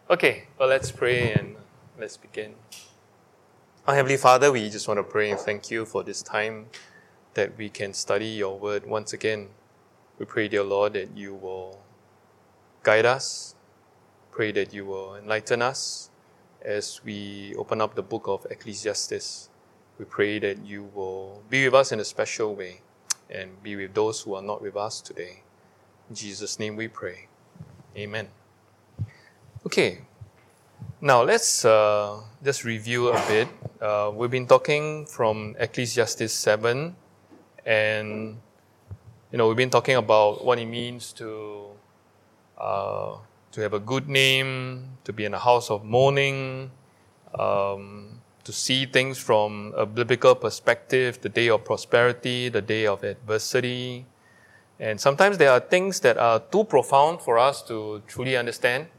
Okay, well, let's pray and let's begin. Our Heavenly Father, we just want to pray and thank you for this time that we can study your word once again. We pray, dear Lord, that you will guide us. Pray that you will enlighten us as we open up the book of Ecclesiastes. We pray that you will be with us in a special way and be with those who are not with us today. In Jesus' name we pray. Amen. Okay, now let's just review a bit. We've been talking from Ecclesiastes 7, and we've been talking about what it means to have a good name, to be in a house of mourning, to see things from a biblical perspective, the day of prosperity, the day of adversity. And sometimes there are things that are too profound for us to truly understand.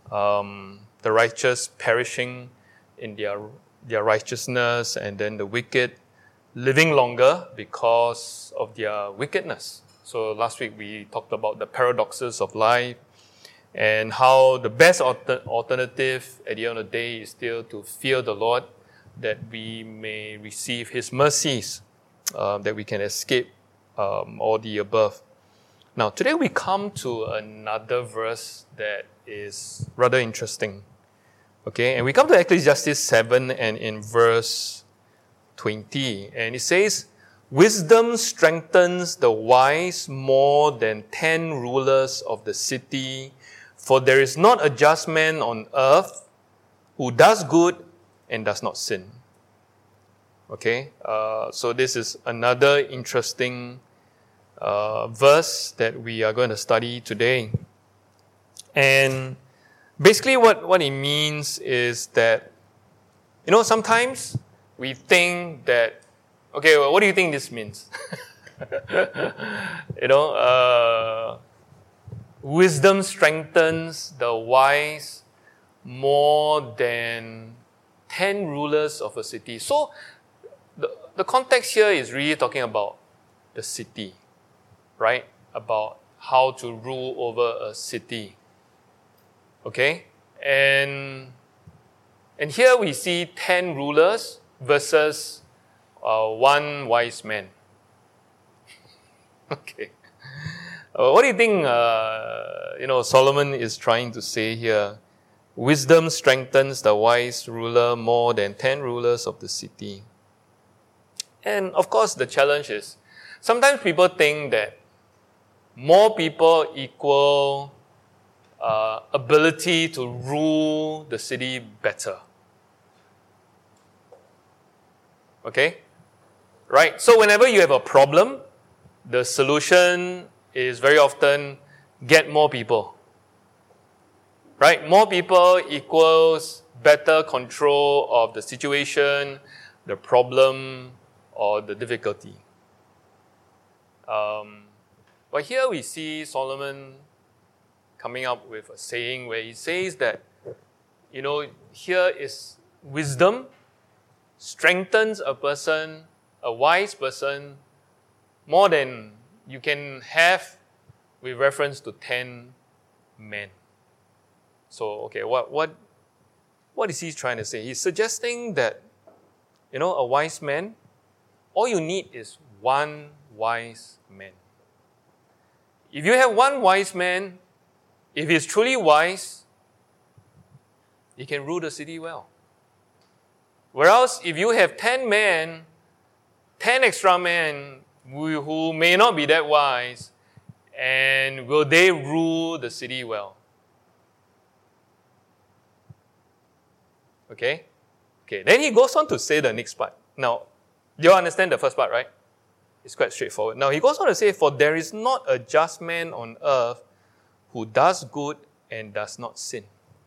The righteous perishing in their righteousness, and then the wicked living longer because of their wickedness. So last week we talked about the paradoxes of life and how the best alternative at the end of the day is still to fear the Lord, that we may receive His mercies, that we can escape all the above. Now, today we come to another verse that is rather interesting. Okay, and we come to Ecclesiastes 7 and in verse 20. And it says, "Wisdom strengthens the wise more than 10 rulers of the city, for there is not a just man on earth who does good and does not sin." Okay, so this is another interesting verse that we are going to study today. And basically what it means is that, sometimes we think that, okay, well, what do you think this means? Wisdom strengthens the wise more than 10 rulers of a city. So the context here is really talking about the city, right? About how to rule over a city. Okay? And here we see 10 rulers versus one wise man. Okay. What do you think, Solomon is trying to say here? Wisdom strengthens the wise ruler more than 10 rulers of the city. And of course, the challenge is, sometimes people think that more people equal ability to rule the city better. Okay? Right? So whenever you have a problem, the solution is very often get more people. Right? More people equals better control of the situation, the problem, or the difficulty. But here we see Solomon coming up with a saying where he says that, here is wisdom strengthens a person, a wise person, more than you can have with reference to 10 men. So, okay, what is he trying to say? He's suggesting that, a wise man, all you need is one wise man. If you have one wise man, if he's truly wise, he can rule the city well. Whereas if you have 10 men, 10 extra men who may not be that wise, and will they rule the city well? Okay? Then he goes on to say the next part. Now, you understand the first part, right? It's quite straightforward. Now, he goes on to say, "For there is not a just man on earth who does good and does not sin."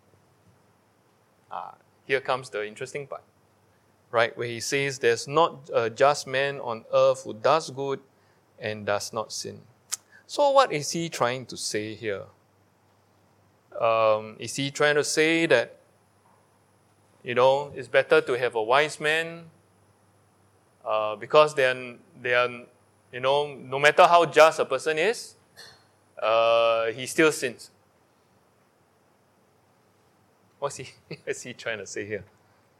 Here comes the interesting part, right? Where he says there's not a just man on earth who does good and does not sin. So what is he trying to say here? Is he trying to say that, it's better to have a wise man because they are, no matter how just a person is, he still sins? What's he trying to say here?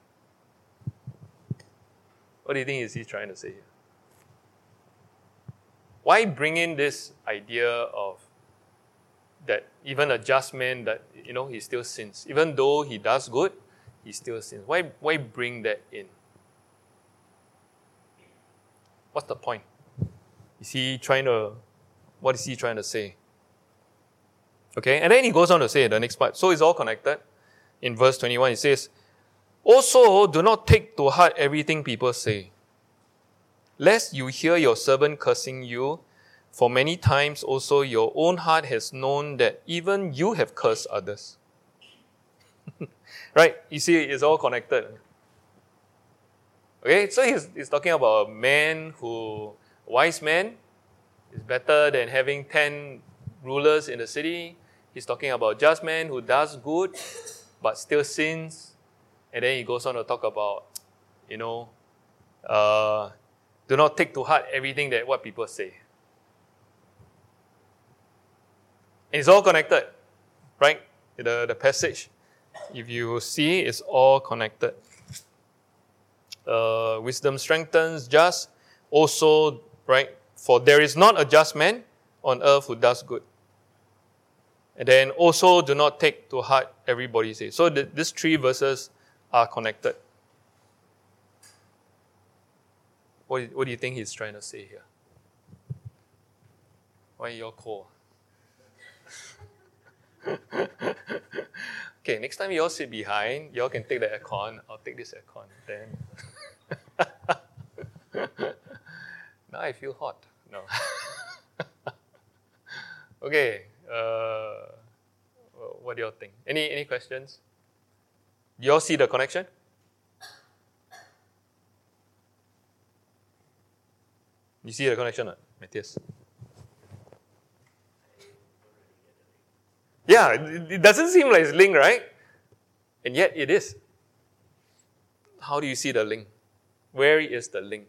What do you think is he trying to say here? Why bring in this idea of that even a just man, that he still sins? Even though he does good, he still sins. Why bring that in? What's the point? What is he trying to say? Okay, and then he goes on to say the next part. So it's all connected. In verse 21, he says, "Also, do not take to heart everything people say, lest you hear your servant cursing you, for many times also your own heart has known that even you have cursed others." Right? You see, it's all connected. Okay, so he's talking about a wise man is better than having 10 rulers in the city. He's talking about just man who does good but still sins. And then he goes on to talk about, do not take to heart everything that what people say. And it's all connected, right? The passage, if you see, it's all connected. Wisdom strengthens just, also, right? For there is not a just man on earth who does good. And then also do not take to heart everybody says. So these three verses are connected. What do you think he's trying to say here? Why are you all cold? Okay, next time you all sit behind, you all can take the aircon. I'll take this aircon. Then now I feel hot. No. Okay. What do you all think? Any questions? Do you all see the connection? You see the connection, Matthias? Yeah, it doesn't seem like it's linked, right? And yet it is. How do you see the link? Where is the link?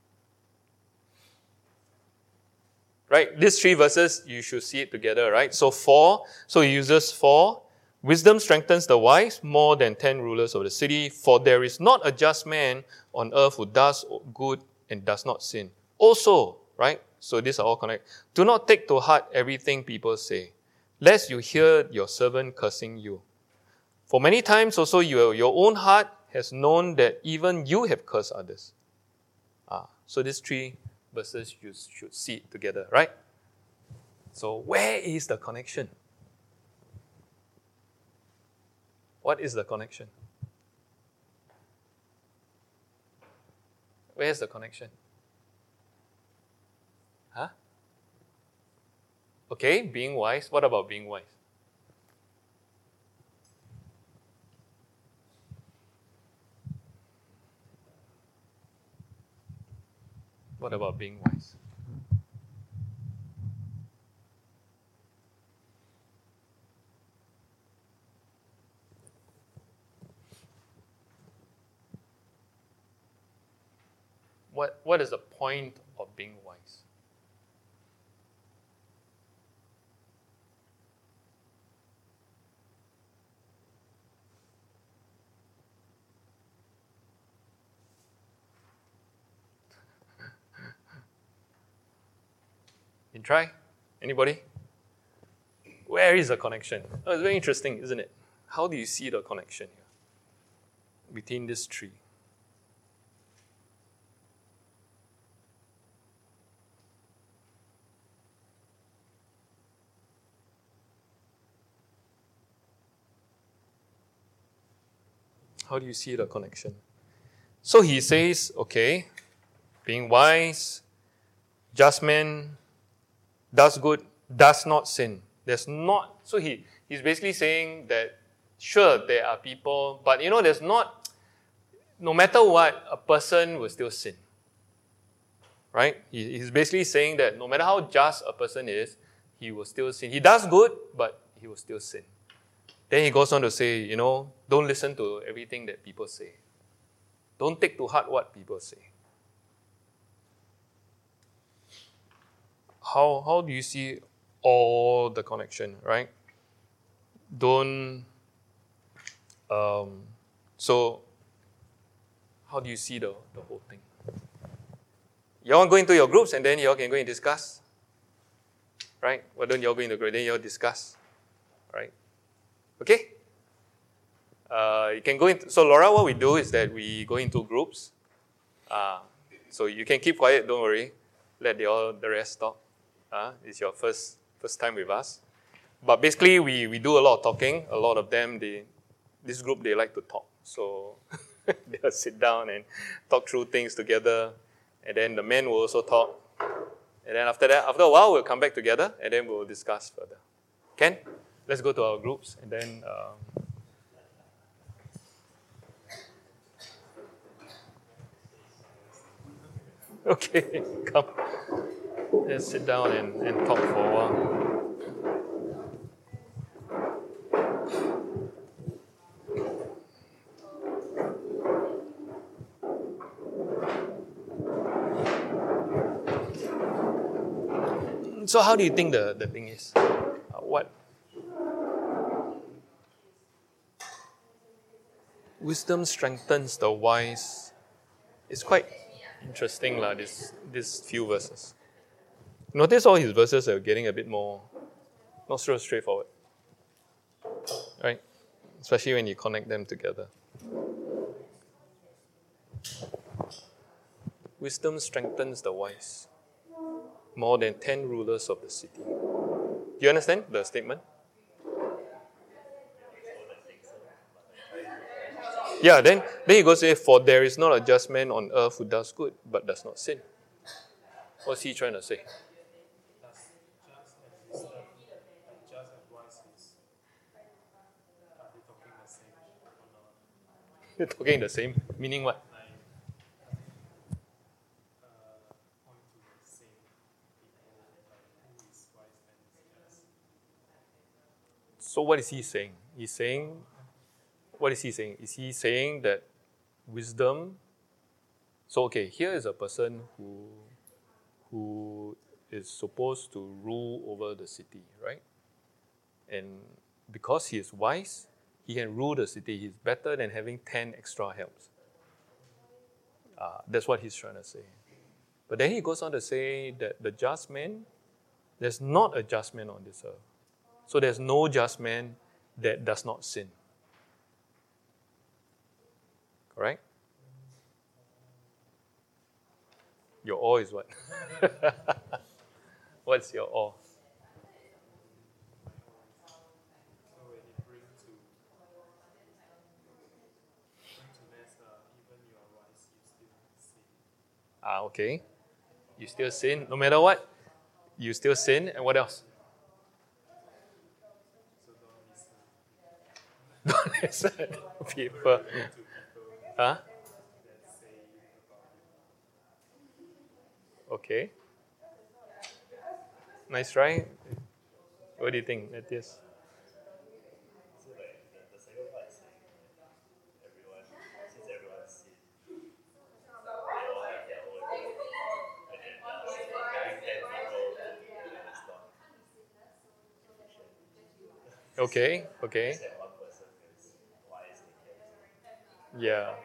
Right? These three verses, you should see it together, right? So he uses 4. Wisdom strengthens the wise more than 10 rulers of the city. For there is not a just man on earth who does good and does not sin. Also, right? So these are all connected. Do not take to heart everything people say, lest you hear your servant cursing you. For many times also your own heart has known that even you have cursed others. So these 3 verses you should see it together, right? So where is the connection? What is the connection? Where is the connection? Huh? Okay, being wise. What about being wise? What about being wise? What is the point of being wise? You try? Anybody? Where is the connection? Oh, it's very interesting, isn't it? How do you see the connection here between these 3? How do you see the connection? So he says, okay, being wise, just man, does good, does not sin. There's not, so he's basically saying that, sure, there are people, but there's not, no matter what, a person will still sin. Right? He's basically saying that no matter how just a person is, he will still sin. He does good, but he will still sin. Then he goes on to say, don't listen to everything that people say. Don't take to heart what people say. How do you see all the connection, right? Don't So, how do you see the whole thing? You all go into your groups and then you all can go and discuss. Right? Why don't you all go into group, then you all discuss. Right? Okay? You can go into, so Laura, what we do is that we go into groups. So you can keep quiet, don't worry. Let the rest talk. It's your first time with us. But basically, we do a lot of talking. A lot of them, this group, they like to talk. So they'll sit down and talk through things together. And then the men will also talk. And then after a while, we'll come back together and then we'll discuss further. Ken, let's go to our groups and then... Okay, come. Let's sit down and talk for a while. So how do you think the thing is? What? Wisdom strengthens the wise. It's quite interesting, these few verses. Notice all his verses are getting a bit more, not so straightforward. Right? Especially when you connect them together. Wisdom strengthens the wise. More than 10 rulers of the city. Do you understand the statement? Yeah, then he goes, for there is not a just man on earth who does good, but does not sin. What's he trying to say? You're talking the same, meaning what? So what is he saying? What is he saying? Is he saying that wisdom... So okay, here is a person who is supposed to rule over the city, right? And because he is wise, he can rule the city. He's better than having 10 extra helps. That's what he's trying to say. But then he goes on to say that the just man, there's not a just man on this earth. So there's no just man that does not sin. Correct? Your awe is what? What's your awe? Okay. You still sin, no matter what. You still sin, and what else? Don't listen to people. Huh? Okay. Nice try. What do you think, Matthias? Okay. Yeah.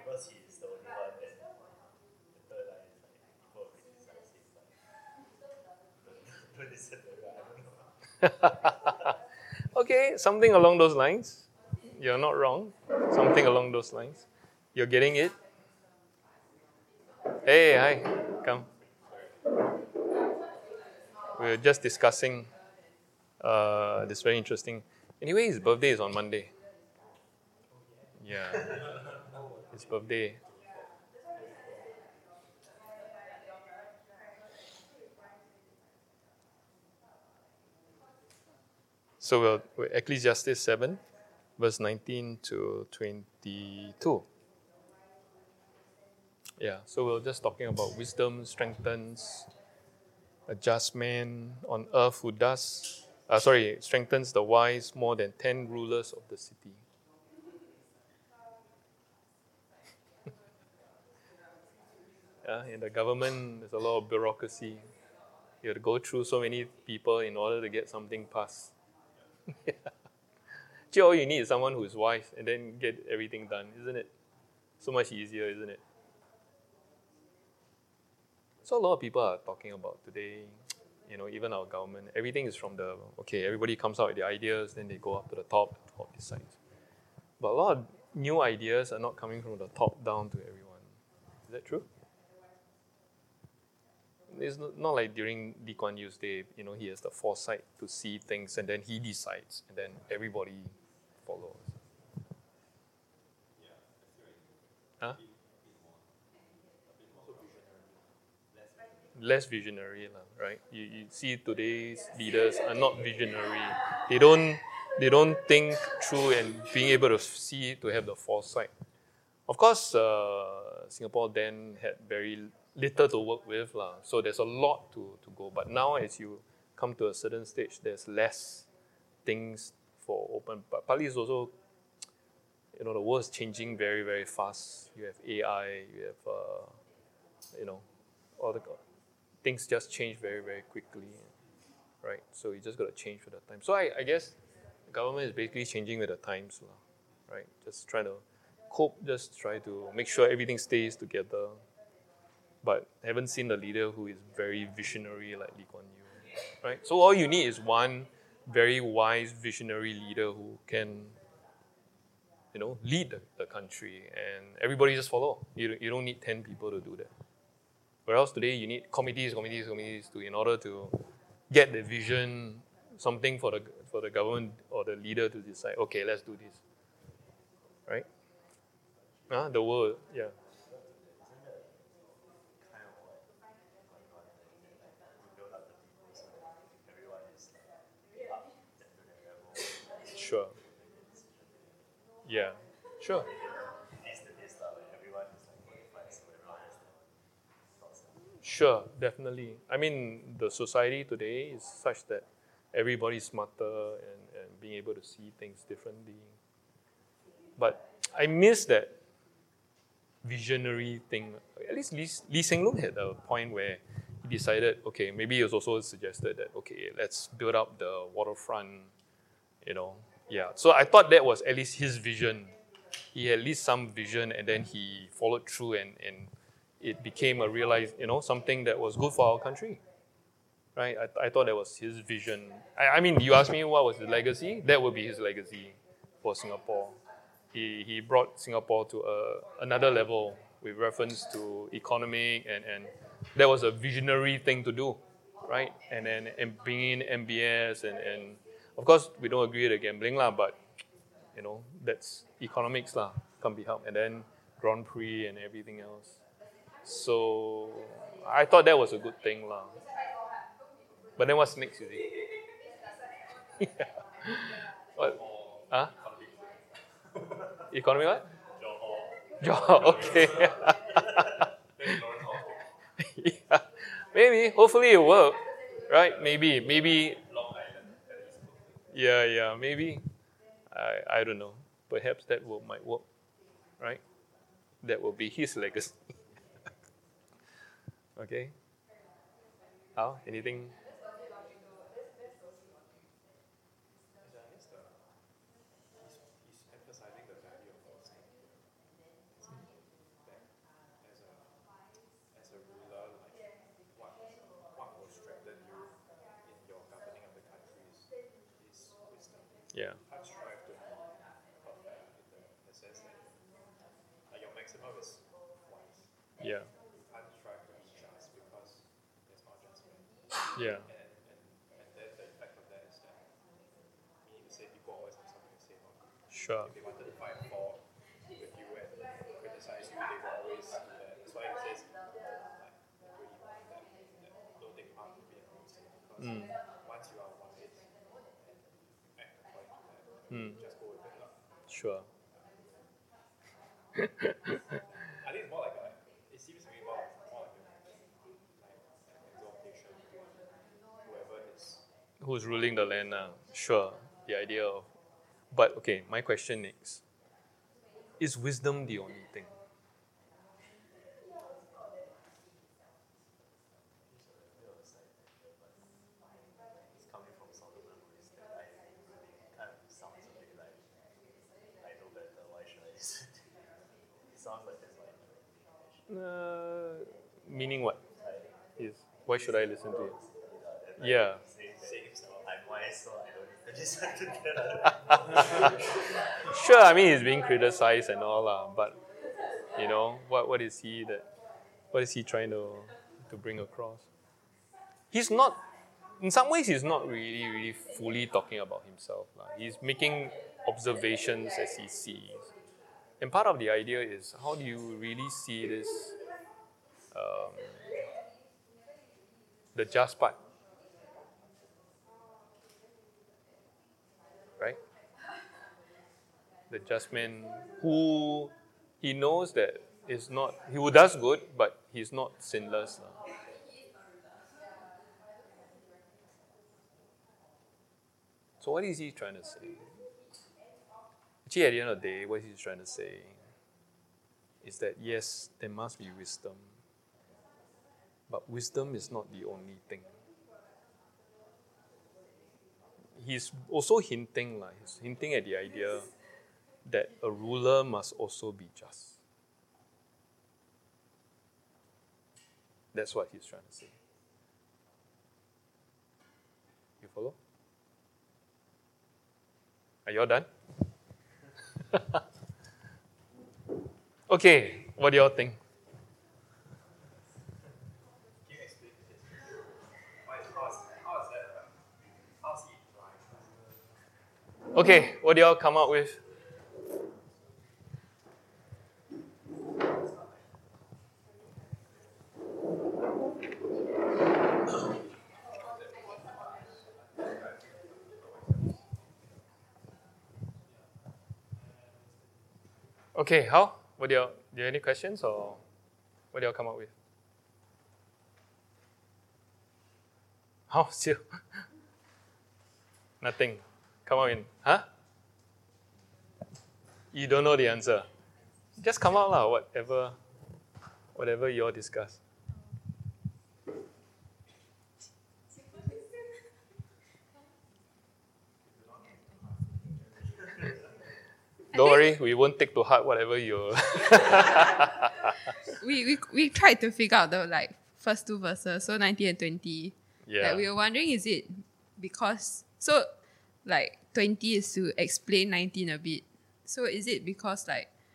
Okay, something along those lines. You're not wrong. Something along those lines. You're getting it? Hey, hi. Come. We were just discussing this very interesting... Anyway, his birthday is on Monday. Yeah. His birthday. So we're Ecclesiastes 7, verse 19 to 22. Yeah, so we're just talking about wisdom strengthens a just man on earth who strengthens the wise more than 10 rulers of the city. In the government, there's a lot of bureaucracy. You have to go through so many people in order to get something passed. Actually, all you need is someone who's wise and then get everything done, isn't it? So much easier, isn't it? So a lot of people are talking about today, even our government, everything is from everybody comes out with the ideas, then they go up to the top decides. But a lot of new ideas are not coming from the top down to everyone. Is that true? It's not like during Lee Kuan Yew's day, he has the foresight to see things and then he decides and then everybody follows. Huh? Less visionary, right? You see today's leaders are not visionary. They don't think through and being able to see to have the foresight. Of course, Singapore then had very little to work with, so there's a lot to go. But now as you come to a certain stage, there's less things for open. But partly it's also, the world is changing very, very fast. You have AI, you have, all the things just change very, very quickly, right? So you just got to change with the time. So I guess the government is basically changing with the times, right? Just trying to cope, just try to make sure everything stays together. But I haven't seen a leader who is very visionary like Lee Kuan Yew, right? So all you need is one very wise visionary leader who can, lead the country, and everybody just follow. You don't need 10 people to do that. Whereas today you need committees in order to get the vision, something for the government or the leader to decide, okay, let's do this. Right? The world, yeah. Sure. Yeah. Sure. Sure, definitely. I mean, the society today is such that everybody's smarter and being able to see things differently. But I miss that visionary thing. At least Lee Hsien Loong had a point where he decided, okay, maybe he was also suggested that, okay, let's build up the waterfront, Yeah. So I thought that was at least his vision. He had at least some vision and then he followed through and it became a realized, something that was good for our country. Right? I thought that was his vision. I mean, you asked me what was his legacy? That would be his legacy for Singapore. He brought Singapore to another level with reference to economic and that was a visionary thing to do, right? And then bringing in MBS and of course we don't agree with the gambling but that's economics can't be helped. And then Grand Prix and everything else. So I thought that was a good thing But then what's next, you see? Yeah. What? Huh? Economy what? Johor. Okay. Yeah. Maybe. Hopefully it will work. Right? Maybe. Yeah. Maybe. I don't know. Perhaps that might work. Right? That will be his legacy. Okay. How? Anything? Yeah. Yeah. Yeah. Sure. Mm. Mm. Sure. Who's ruling the land now? Sure. The idea of. But okay, my question is wisdom the only thing? sounds like that's why. Meaning what? Why should I listen to it? Yeah. Saying himself, I'm wise, so I don't need to listen to that. Sure, I mean he's being criticized and all but what is he trying to bring across? He's not, in some ways he's not really fully talking about himself. He's making observations as he sees. And part of the idea is, how do you really see this, the just part? Right? The just man who he knows that is not, who does good, but he's not sinless. So what is he trying to say? Actually, at the end of the day, what he's trying to say is that yes, there must be wisdom, but wisdom is not the only thing. He's also hinting at the idea that a ruler must also be just. That's what he's trying to say. You follow? Are you all done? Okay, what do you all think? Can you explain this? How's that? How's he blind? Okay, what do you all come up with? Okay, how? Do you have any questions, or what do you all come up with? How? Still? Nothing. Come on in. Huh? You don't know the answer. Just come out lah, whatever you all discuss. Don't worry, we won't take to heart whatever you. we tried to figure out the first two verses, so 19 and 20. Yeah. We were wondering, is it because 20 is to explain 19 a bit. So is it because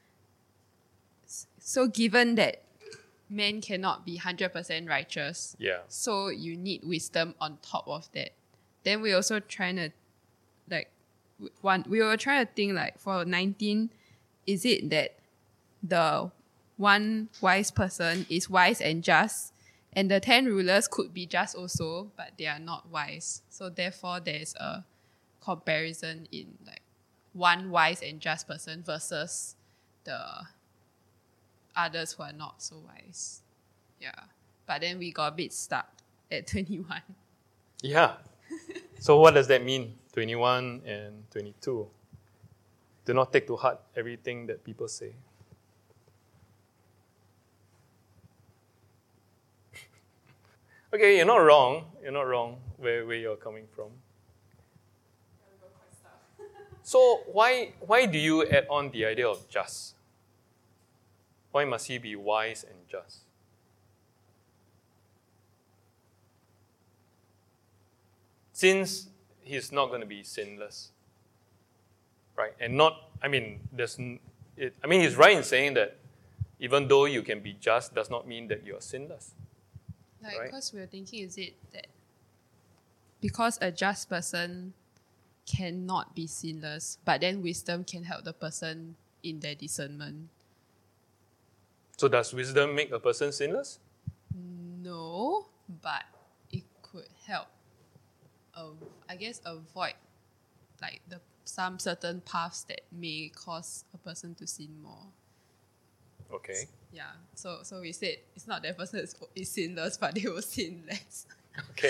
so given that men cannot be 100% righteous, Yeah. so you need wisdom on top of that. Then we also trying to we were trying to think for 19, is it that the one wise person is wise and just, and the 10 rulers could be just also, but they are not wise. So therefore there's a comparison in one wise and just person versus the others who are not so wise. Yeah. But then we got a bit stuck at 21. Yeah. So what does that mean? 21 and 22. Do not take to heart everything that people say. Okay, you're not wrong. You're not wrong where you're coming from. So why do you add on the idea of just? Why must he be wise and just? Since he's not going to be sinless, right? And he's right in saying that even though you can be just, does not mean that you're sinless. Right? Because we were thinking, is it that because a just person cannot be sinless, but then wisdom can help the person in their discernment? So does wisdom make a person sinless? No, but it could help, avoid some certain paths that may cause a person to sin more. Okay. Yeah, so we said it's not that person is sinless, but they will sin less. Okay.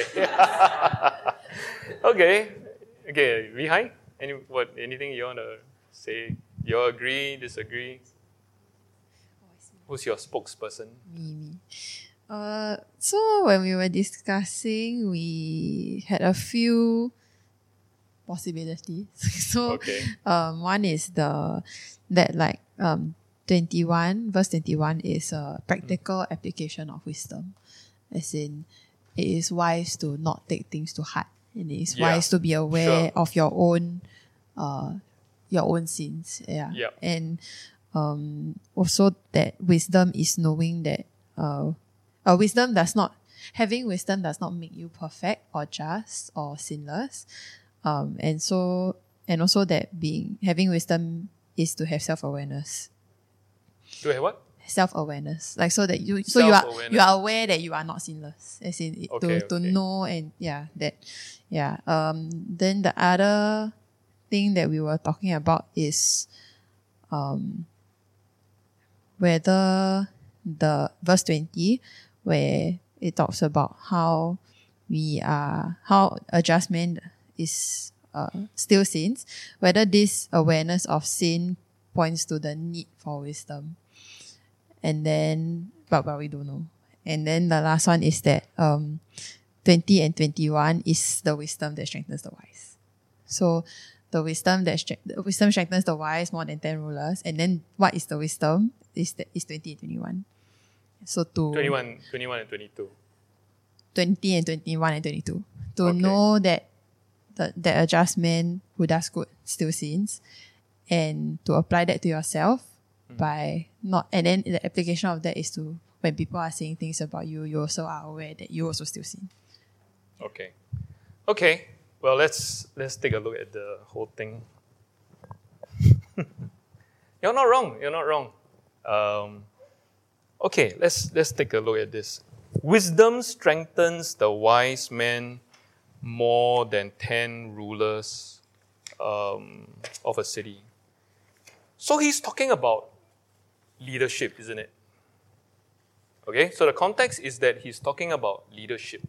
Okay, Vihai? Anything you want to say? You all agree, disagree? Who's your spokesperson? Me. So when we were discussing, we had a few possibilities. So Okay. one is verse 21 is a practical application of wisdom. As in, it is wise to not take things to heart. And it is Yeah, wise to be aware sure. of your own sins. Yeah. Yep. And also that wisdom is knowing that having wisdom does not make you perfect or just or sinless. And also that having wisdom is to have self-awareness. Do I have what? Self-awareness. Like so that you Self-awareness. are aware that you are not sinless. As in Okay, to okay. know and then the other thing that we were talking about is whether the verse 20 where it talks about how a just man is still sins, whether this awareness of sin points to the need for wisdom. And then, but we don't know. And then the last one is that 20 and 21 is the wisdom that strengthens the wise. So the wisdom strengthens the wise more than 10 rulers. And then what is the wisdom? Is 20 and 21. So 21 and 22. 20 and 21 and 22. To Okay. know that a just man who does good still sins, and to apply that to yourself by not, and then the application of that is to, when people are saying things about you, you also are aware that you also still sin. Okay. Okay. Well, let's take a look at the whole thing. You're not wrong. Okay, let's take a look at this. Wisdom strengthens the wise man more than 10 rulers of a city. So he's talking about leadership, isn't it? Okay, so the context is that he's talking about leadership.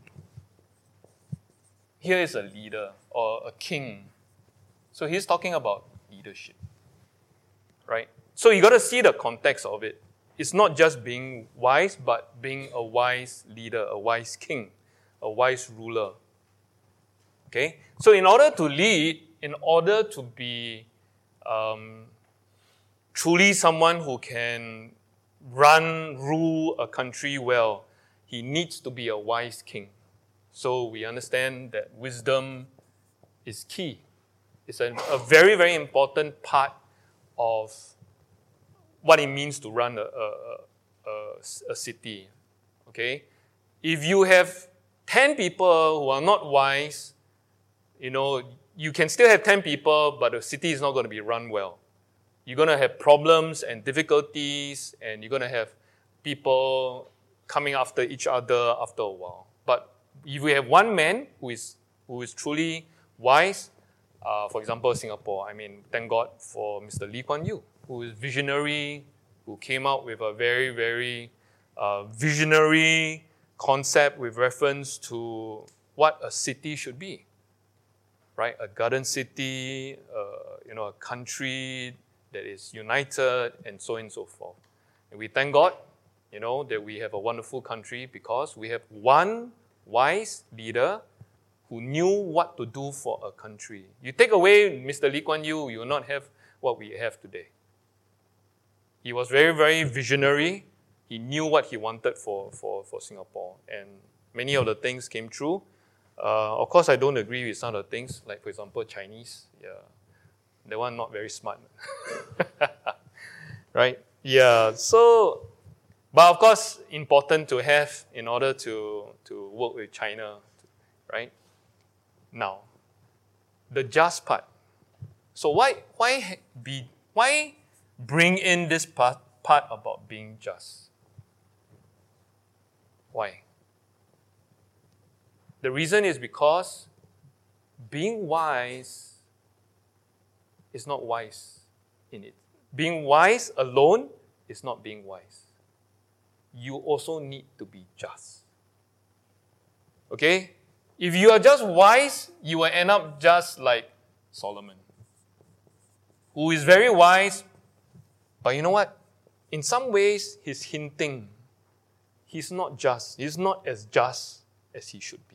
Here is a leader or a king. So he's talking about leadership, right? So you got to see the context of it. It's not just being wise, but being a wise leader, a wise king, a wise ruler. Okay? So in order to lead, in order to be truly someone who can rule a country well, he needs to be a wise king. So we understand that wisdom is key. It's a very, very important part of what it means to run a city. Okay? If you have 10 people who are not wise, you can still have 10 people, but the city is not going to be run well. You're going to have problems and difficulties, and you're going to have people coming after each other after a while. But if we have one man who is truly wise, for example, Singapore, thank God for Mr. Lee Kuan Yew, who is visionary, who came out with a very, very visionary concept with reference to what a city should be, right? A garden city, a country that is united, and so on and so forth. And we thank God, that we have a wonderful country because we have one wise leader who knew what to do for a country. You take away Mr. Lee Kuan Yew, you will not have what we have today. He was very, very visionary. He knew what he wanted for Singapore. And many of the things came true. Of course, I don't agree with some of the things, like, for example, Chinese. Yeah, that one not very smart. Right? Yeah, so, but of course, important to have in order to work with China, right? Now, the just part. So why bring in this part about being just? Why? The reason is because being wise is not wise in it. Being wise alone is not being wise. You also need to be just. Okay? If you are just wise, you will end up just like Solomon, who is very wise, but you know what? In some ways, he's hinting. He's not just. He's not as just as he should be.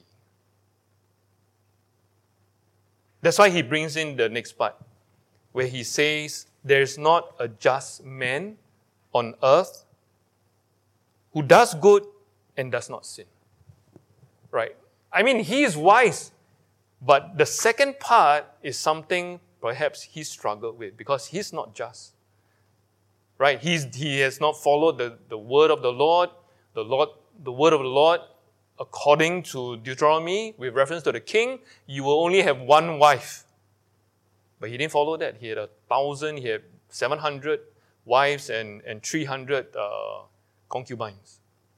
That's why he brings in the next part, where he says, there's not a just man on earth who does good and does not sin. Right? I mean, he is wise, but the second part is something perhaps he struggled with because he's not just. Right? He has not followed the word of the Lord, the word of the Lord, according to Deuteronomy, with reference to the king, you will only have one wife. But he didn't follow that. He had 1,000, he had 700 wives and 300 concubines.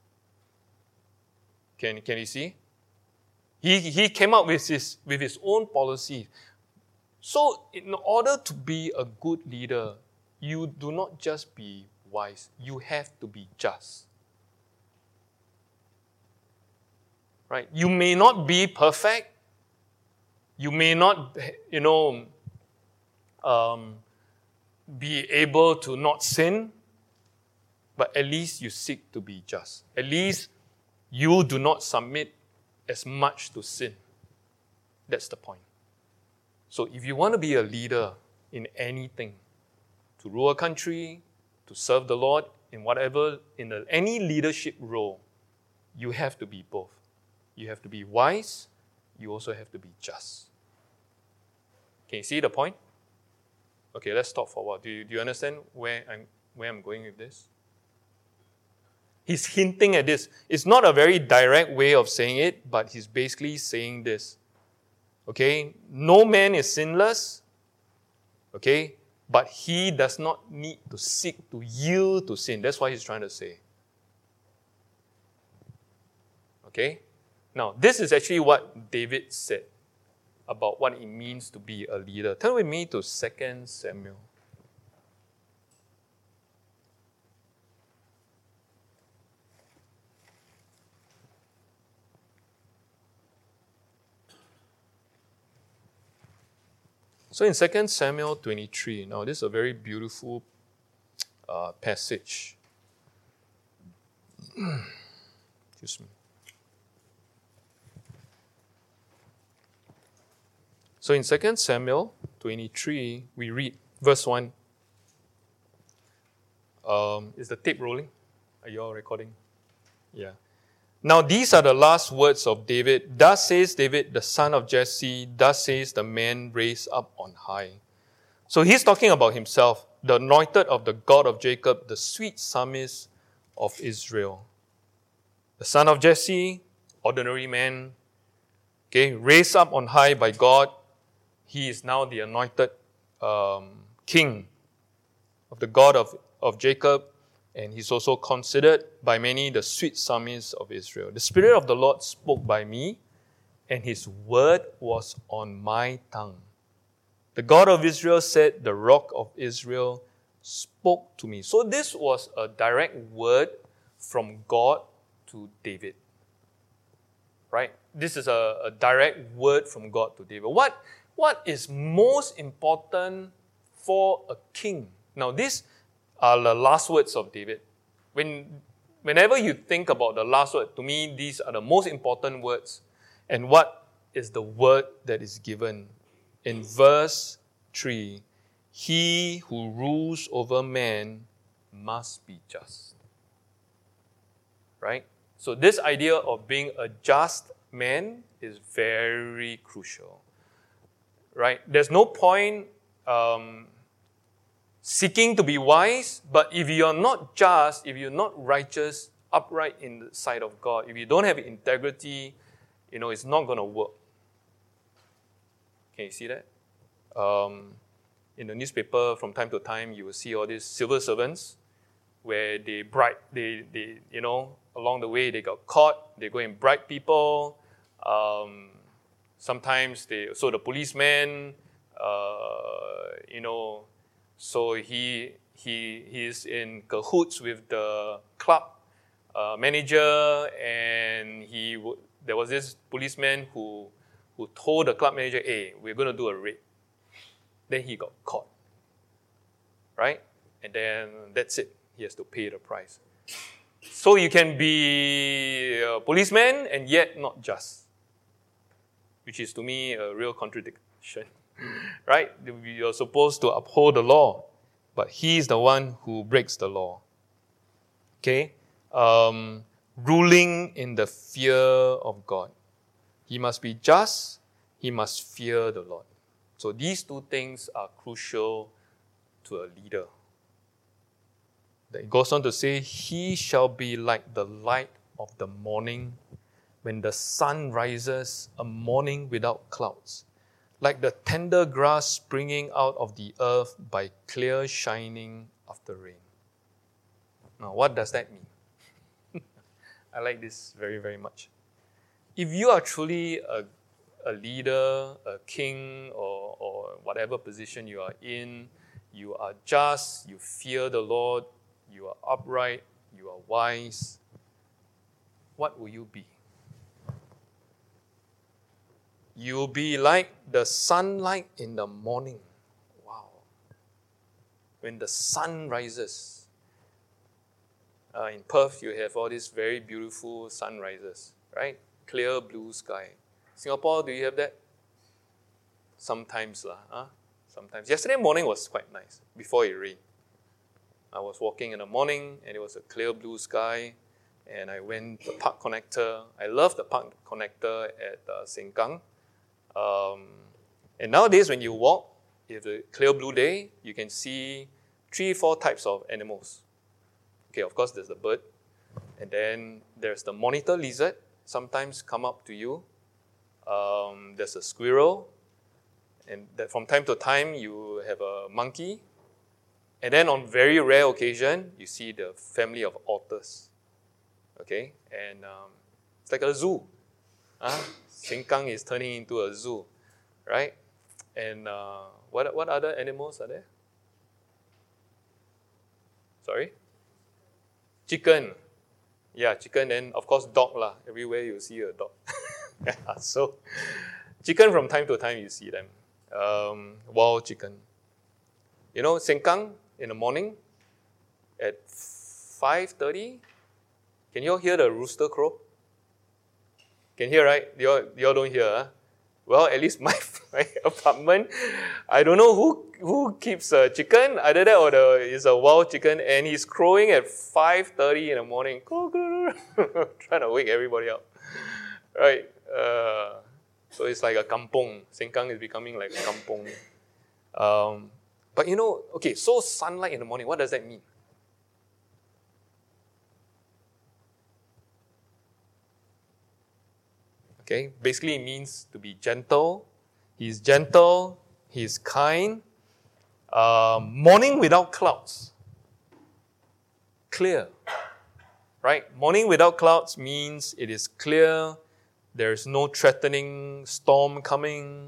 Can you see? He came up with his own policy. So in order to be a good leader, you do not just be wise, you have to be just. Right? You may not be perfect. You may not, be able to not sin, but at least you seek to be just. At least you do not submit as much to sin. That's the point. So if you want to be a leader in anything, to rule a country, to serve the Lord, in any leadership role, you have to be both. You have to be wise, you also have to be just. Can you see the point? Okay, let's stop for a while. Do you understand where I'm going with this? He's hinting at this. It's not a very direct way of saying it, but he's basically saying this. Okay? No man is sinless. Okay? But he does not need to seek to yield to sin. That's what he's trying to say. Okay? Now, this is actually what David said about what it means to be a leader. Turn with me to 2 Samuel. So in 2 Samuel 23, now this is a very beautiful passage. Excuse me. So in 2 Samuel 23, we read verse 1. Is the tape rolling? Are you all recording? Yeah. Now these are the last words of David. Thus says David, the son of Jesse, thus says the man raised up on high. So he's talking about himself, the anointed of the God of Jacob, the sweet psalmist of Israel. The son of Jesse, ordinary man, raised up on high by God. He is now the anointed king of the God of Jacob, and he's also considered by many the sweet psalmist of Israel. The Spirit of the Lord spoke by me, and his word was on my tongue. The God of Israel said, the rock of Israel spoke to me. So this was a direct word from God to David. Right? This is a direct word from God to David. What is most important for a king? Now, these are the last words of David. Whenever you think about the last word, to me, these are the most important words. And what is the word that is given? In verse 3, he who rules over man must be just. Right? So this idea of being a just man is very crucial. Right? There's no point seeking to be wise, but if you're not just, if you're not righteous, upright in the sight of God, if you don't have integrity, it's not going to work. Can you see that? In the newspaper, from time to time, you will see all these civil servants where they bribe, along the way they got caught, they go and bribe people. Sometimes the policeman, so he is in cahoots with the club manager, and there was this policeman who told the club manager, hey, we're going to do a raid. Then he got caught. Right? And then that's it. He has to pay the price. So you can be a policeman and yet not just, which is to me a real contradiction. Right? You're supposed to uphold the law, but he's the one who breaks the law. Okay? Ruling in the fear of God. He must be just. He must fear the Lord. So these two things are crucial to a leader. Then it goes on to say, he shall be like the light of the morning when the sun rises, a morning without clouds, like the tender grass springing out of the earth by clear shining after rain. Now, what does that mean? I like this very, very much. If you are truly a leader, a king, or whatever position you are in, you are just, you fear the Lord, you are upright, you are wise, what will you be? You will be like the sunlight in the morning. Wow. When the sun rises. In Perth, you have all these very beautiful sunrises, right? Clear blue sky. Singapore, do you have that? Sometimes lah. Sometimes. Yesterday morning was quite nice, before it rained. I was walking in the morning, and it was a clear blue sky, and I went to the park connector. I love the park connector at Sengkang. And nowadays, when you walk, if it's a clear blue day, you can see 3-4 types of animals. Okay, of course, there's the bird. And then there's the monitor lizard, sometimes come up to you. There's a squirrel. And that from time to time, you have a monkey. And then on very rare occasion, you see the family of otters. Okay, and it's like a zoo. Sengkang is turning into a zoo, right? And what other animals are there? Sorry? Chicken. Yeah, chicken, and of course dog lah. Everywhere you see a dog. So, chicken from time to time you see them. Wild chicken. You know, Sengkang in the morning at 5:30, can you all hear the rooster crow? Can hear, right? You all don't hear, huh? Well, at least my apartment, I don't know who keeps a chicken, either that or it's a wild chicken, and he's crowing at 5:30 in the morning, trying to wake everybody up, right? So it's like a kampong. Sengkang is becoming like a kampong. But you know, okay, so sunlight in the morning, what does that mean? Okay, basically it means to be gentle. He's gentle, he's kind. Morning without clouds. Clear. Right? Morning without clouds means it is clear. There is no threatening storm coming.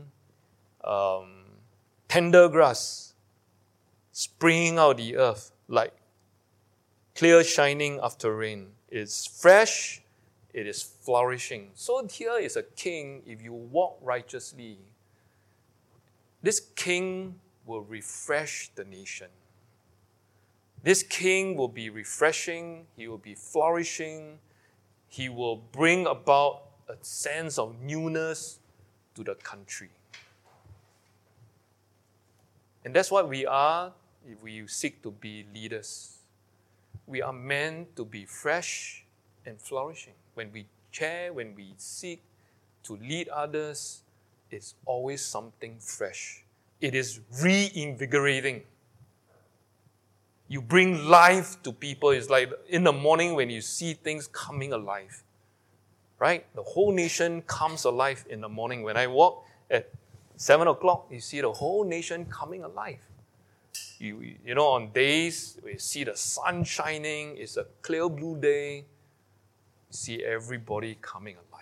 Tender grass springing out of the earth like clear shining after rain. It's fresh. It is flourishing. So here is a king, if you walk righteously, this king will refresh the nation. This king will be refreshing, he will be flourishing, he will bring about a sense of newness to the country. And that's what we are if we seek to be leaders. We are meant to be fresh and flourishing. When we chair, when we seek to lead others, it's always something fresh. It is reinvigorating. You bring life to people. It's like in the morning when you see things coming alive. Right? The whole nation comes alive in the morning. When I walk at 7 o'clock, you see the whole nation coming alive. You know, on days where you see the sun shining, it's a clear blue day, see everybody coming alive.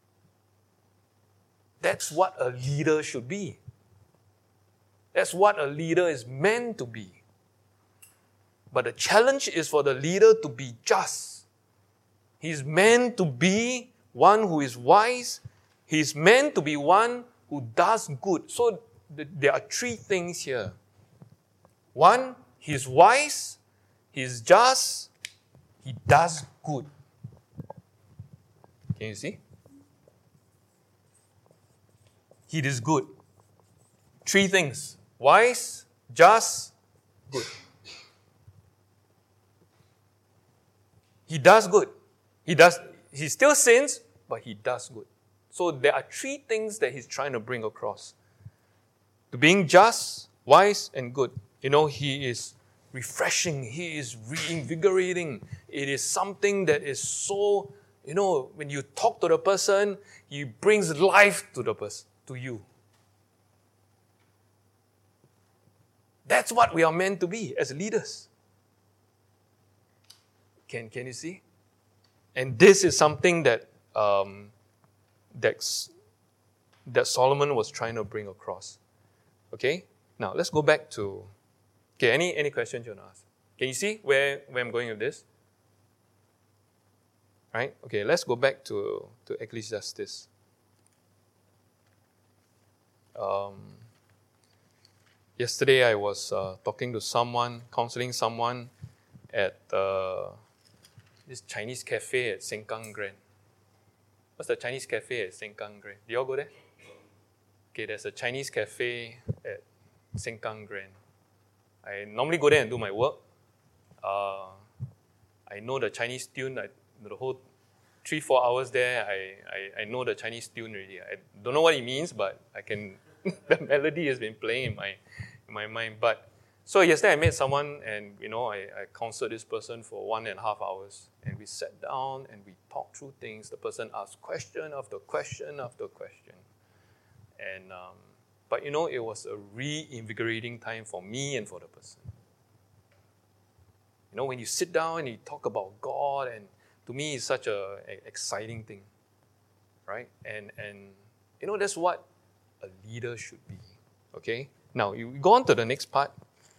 That's what a leader should be. That's what a leader is meant to be. But the challenge is for the leader to be just. He's meant to be one who is wise. He's meant to be one who does good. So there are 3 things here. 1, he's wise, he's just, he does good. Can you see? He is good. 3 things. Wise, just, good. He does good. He still sins, but he does good. So there are three things that he's trying to bring across. To being just, wise, and good. He is refreshing. He is reinvigorating. It is something that is so, when you talk to the person, he brings life to the person, to you. That's what we are meant to be as leaders. Can you see? And this is something that that Solomon was trying to bring across. Okay? Now let's go back to any questions you want to ask? Can you see where I'm going with this? Right? Okay, let's go back to Ecclesiastes. Yesterday I was talking to someone, counseling someone at this Chinese cafe at Sengkang Grand. What's the Chinese cafe at Sengkang Grand? Do you all go there? Okay, there's a Chinese cafe at Sengkang Grand. I normally go there and do my work. I know the Chinese tune. The whole 3-4 hours there, I know the Chinese tune already. I don't know what it means, but I can. The melody has been playing in my mind. But so yesterday I met someone, and I counseled this person for 1.5 hours, and we sat down and we talked through things. The person asked question after question after question, and but it was a reinvigorating time for me and for the person. When you sit down and you talk about God, and to me it's such a exciting thing, right? And that's what a leader should be. Okay. Now you go on to the next part,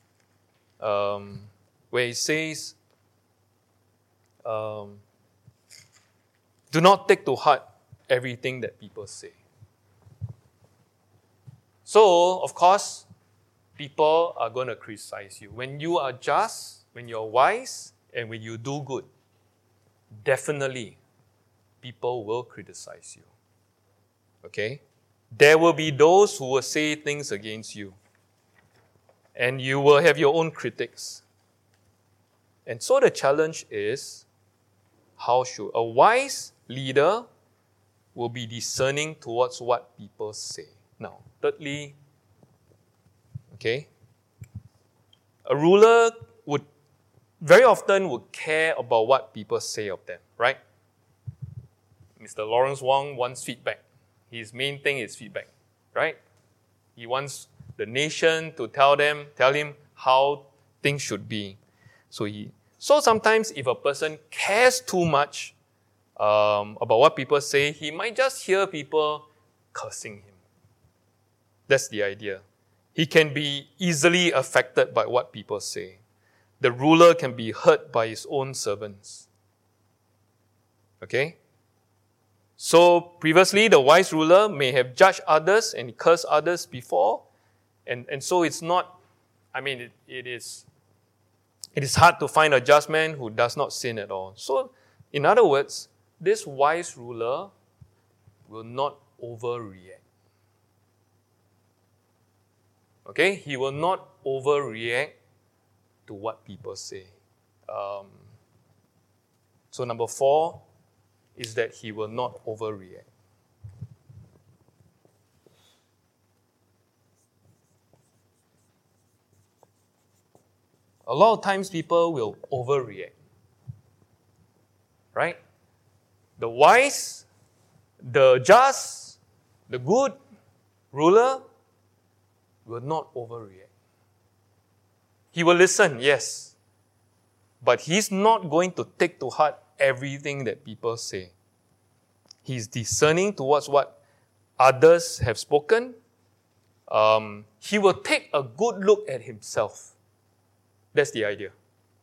where it says, "Do not take to heart everything that people say." So, of course, people are going to criticize you. When you are just, when you're wise, and when you do good, definitely people will criticize you. Okay? There will be those who will say things against you. And you will have your own critics. And so the challenge is, how should a wise leader will be discerning towards what people say. Now, thirdly, okay, a ruler would very often care about what people say of them, right? Mr. Lawrence Wong wants feedback. His main thing is feedback, right? He wants the nation to tell him how things should be. So sometimes if a person cares too much about what people say, he might just hear people cursing him. That's the idea. He can be easily affected by what people say. The ruler can be hurt by his own servants. Okay? So previously, the wise ruler may have judged others and cursed others before. And so it's not, it is hard to find a just man who does not sin at all. So, in other words, this wise ruler will not overreact. Okay? He will not overreact to what people say. So number 4 is that he will not overreact. A lot of times people will overreact. Right? The wise, the just, the good ruler will not overreact. He will listen, yes. But he's not going to take to heart everything that people say. He's discerning towards what others have spoken. He will take a good look at himself. That's the idea.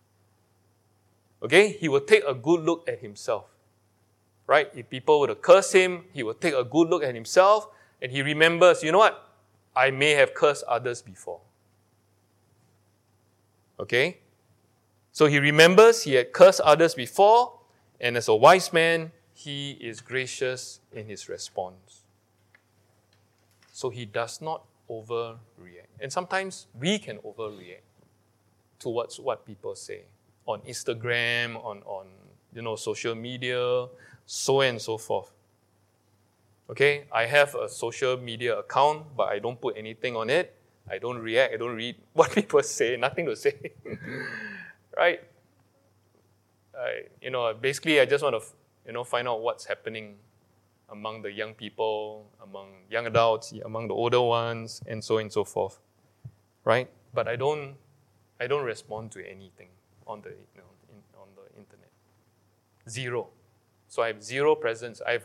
Okay? He will take a good look at himself. Right? If people were to curse him, he will take a good look at himself and he remembers, you know what? I may have cursed others before. Okay? So he remembers he had cursed others before, and as a wise man, he is gracious in his response. So he does not overreact. And sometimes we can overreact towards what people say on Instagram, on social media, so on and so forth. Okay, I have a social media account, but I don't put anything on it. I don't react. I don't read what people say. Nothing to say, right? Basically, I just want to, find out what's happening among the young people, among young adults, among the older ones, and so on and so forth, right? But I don't respond to anything on the on the internet. Zero. So I have zero presence. I have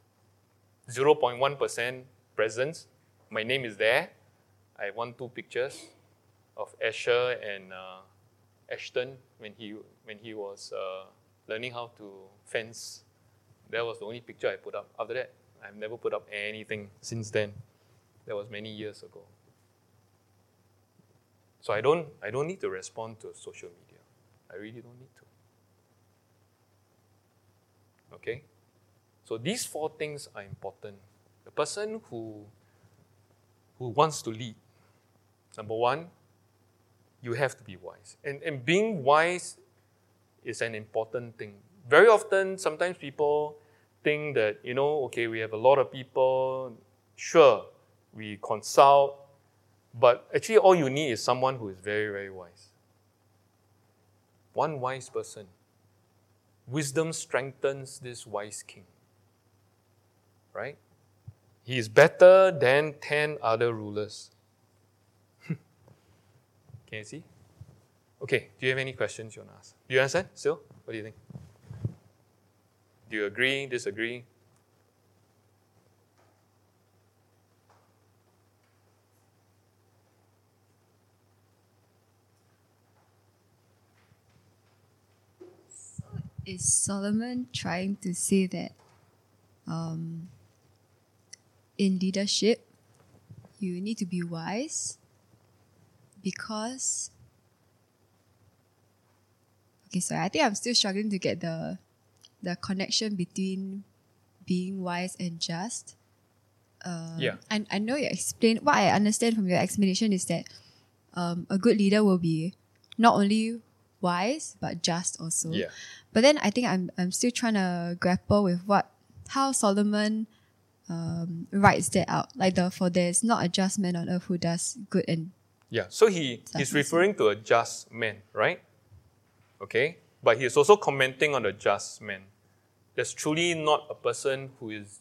0.1% presence. My name is there. I have 2 pictures of Asher and Ashton when he was learning how to fence. That was the only picture I put up. After that, I've never put up anything since then. That was many years ago. So I don't need to respond to social media. I really don't need to. Okay? So these 4 things are important. The person who wants to lead, number 1, you have to be wise. And being wise is an important thing. Very often, sometimes people think that, okay, we have a lot of people, sure, we consult, but actually all you need is someone who is very, very wise. One wise person. Wisdom strengthens this wise king. Right? He is better than 10 other rulers. Can you see? Okay, do you have any questions you want to ask? Do you understand still? What do you think? Do you agree, disagree? Is Solomon trying to say that in leadership, you need to be wise because... Okay, sorry, I think I'm still struggling to get the connection between being wise and just. Yeah. And I know you explained, what I understand from your explanation is that a good leader will be not only wise, but just also. Yeah. But then I think I'm still trying to grapple with how Solomon writes that out. Like for there's not a just man on earth who does good and... Yeah, so he's referring to a just man, right? Okay, but he's also commenting on the just man. There's truly not a person who is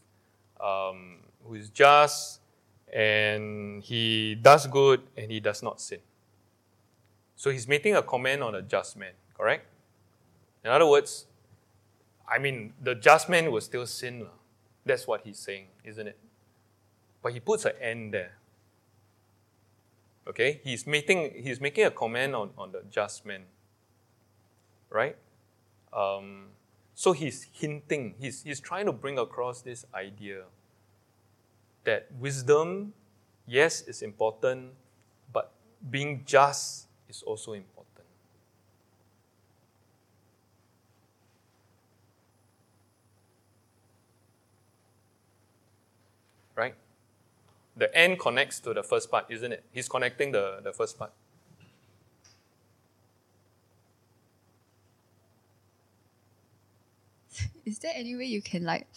just and he does good and he does not sin. So he's making a comment on a just man, correct? In other words, the just man will still sin. That's what he's saying, isn't it? But he puts an end there. Okay? He's making a comment on the just man. Right? So he's hinting, he's trying to bring across this idea that wisdom, yes, is important, but being just is also important. Right? The end connects to the first part, isn't it? He's connecting the first part. Is there any way you can like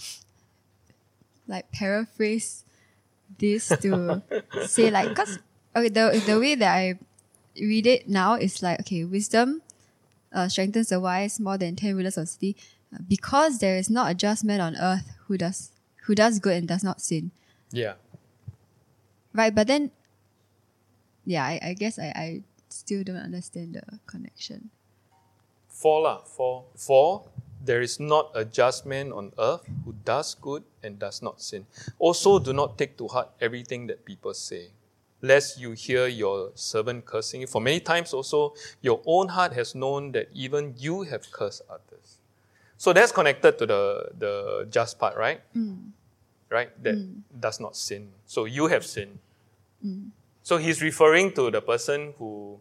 paraphrase this to say because okay, the way that I read it now is wisdom strengthens the wise more than 10 rulers of the city, because there is not a just man on earth who does good and does not sin. Yeah. Right, but then I guess I still don't understand the connection. For there is not a just man on earth who does good and does not sin. Also, do not take to heart everything that people say, lest you hear your servant cursing you. For many times also, your own heart has known that even you have cursed others. So that's connected to the just part, right? Right? That does not sin. So you have sinned. So he's referring to the person who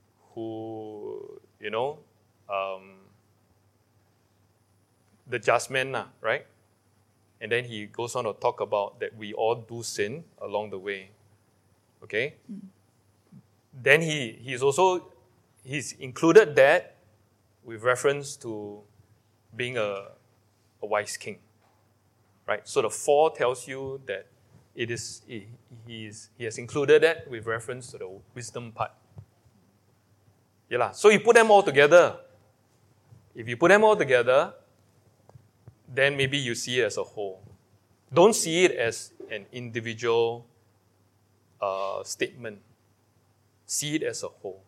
the just man, right? And then he goes on to talk about that we all do sin along the way. Okay? Then he's included that with reference to being a wise king. Right? So the 4 tells you that he has included that with reference to the wisdom part. So you put them all together. If you put them all together, then maybe you see it as a whole. Don't see it as an individual statement. See it as a whole.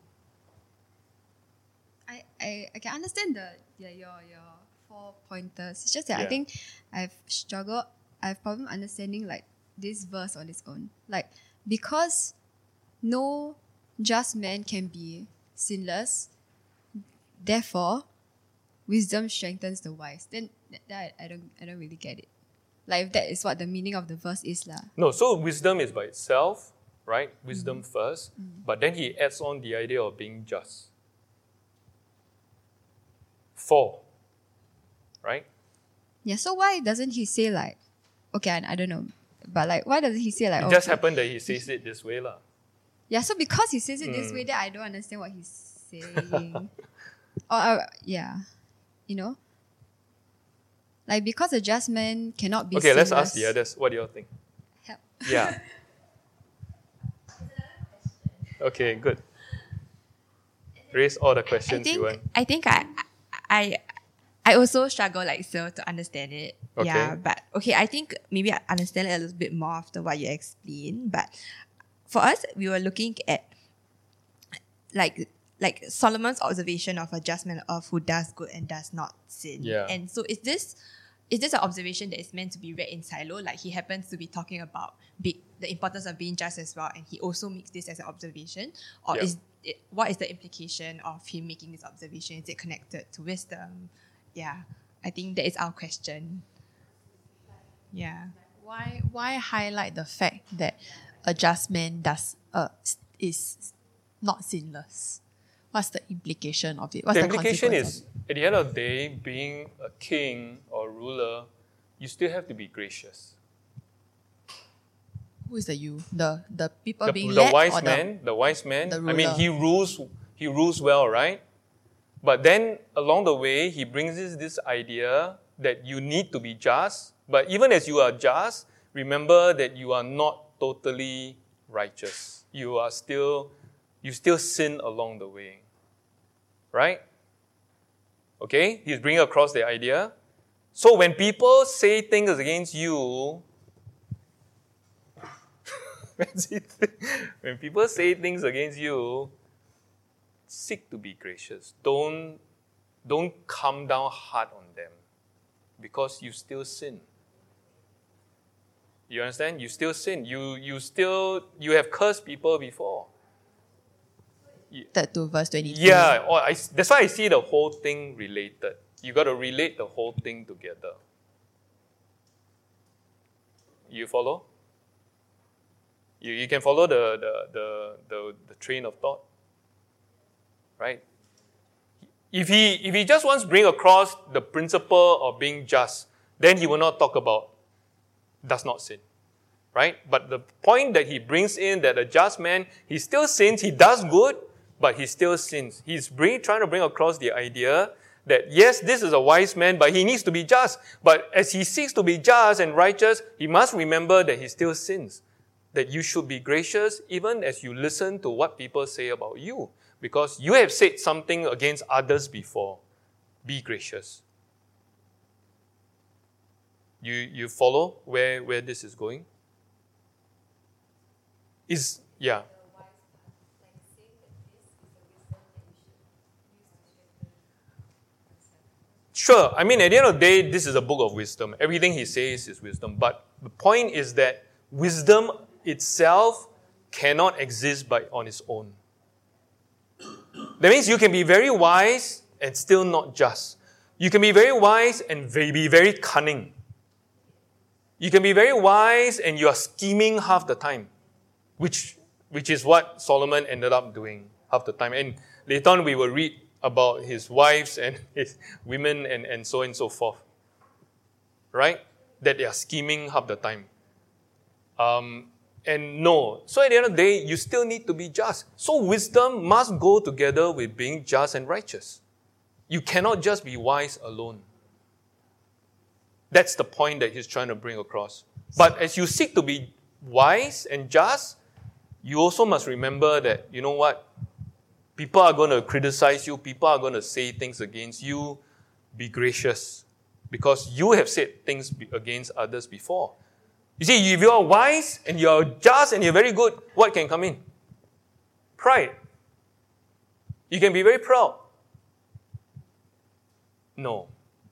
I can understand your 4 pointers. It's just that I think I've problem understanding like this verse on its own. Like, because no just man can be sinless, therefore wisdom strengthens the wise. Then that I don't really get it. Like, if that is what the meaning of the verse is lah. No, so wisdom is by itself, right? Wisdom first. But then he adds on the idea of being just. 4. Right? Yeah, so why doesn't he say like, okay, I don't know, but like, why doesn't he say like, It oh, just happened that he says it this way lah. yeah, so because he says it this way, then I don't understand what he's saying. Or yeah, you know, like, because a just man cannot be. Okay, let's ask sinless. the others. What do you all think? Help. Yeah. Okay, good. Raise all the questions you want. I think I also struggle like so to understand it. Okay. Yeah, but okay, I think maybe I understand it a little bit more after what you explained. But for us, we were looking at like Solomon's observation of a just man of who does good and does not sin. Yeah. And so is this an observation that is meant to be read in silo? Like, he happens to be talking about the importance of being just as well, and he also makes this as an observation? Or Yeah. what is the implication of him making this observation? Is it connected to wisdom? Yeah, I think that is our question. Yeah. Why highlight the fact that a just man is not sinless? What's the implication of it? What's The the implication consequence is, of it? at the end of the day, being a king or ruler, you still have to be gracious. Who is the you? The people The, being the led, wise or man, the wise man. the I mean, ruler? he rules well, right? But then along the way, he brings this idea that you need to be just. But even as you are just, remember that you are not totally righteous. You still sin along the way, right? Okay, he's bringing across the idea. So when people say things against you, when people say things against you, seek to be gracious. Don't come down hard on them, because you still sin. You understand? You still sin. You have cursed people before. That to verse 22. Yeah, that's why I see the whole thing related. You got to relate the whole thing together. You follow? You can follow the train of thought, right? If he just wants to bring across the principle of being just, then he will not talk about does not sin, right? But the point that he brings in, that a just man, he still sins, he does good, but he still sins. He's trying to bring across the idea that yes, this is a wise man, but he needs to be just. But as he seeks to be just and righteous, he must remember that he still sins. That you should be gracious even as you listen to what people say about you. Because you have said something against others before. Be gracious. You follow where this is going? Yeah. Sure. I mean, at the end of the day, this is a book of wisdom. Everything he says is wisdom. But the point is that wisdom itself cannot exist on its own. That means you can be very wise and still not just. You can be very wise and be very cunning. You can be very wise and you are scheming half the time, which is what Solomon ended up doing half the time. And later on we will read about his wives and his women and so on and so forth. Right? That they are scheming half the time. And no. So at the end of the day, you still need to be just. So wisdom must go together with being just and righteous. You cannot just be wise alone. That's the point that he's trying to bring across. But as you seek to be wise and just, you also must remember that, you know what? People are going to criticize you. People are going to say things against you. Be gracious, because you have said things against others before. You see, if you are wise and you are just and you're very good, what can come in? Pride. You can be very proud. No.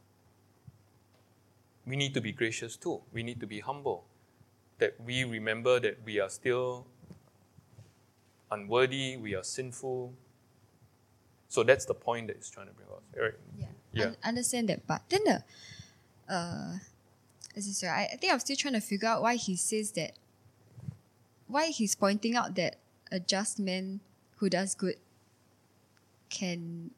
We need to be gracious too. We need to be humble. That we remember that we are still unworthy, we are sinful. So that's the point that he's trying to bring out. Eric? Yeah. Understand that part. Then I think I'm still trying to figure out why he says that, why he's pointing out that a just man who does good can,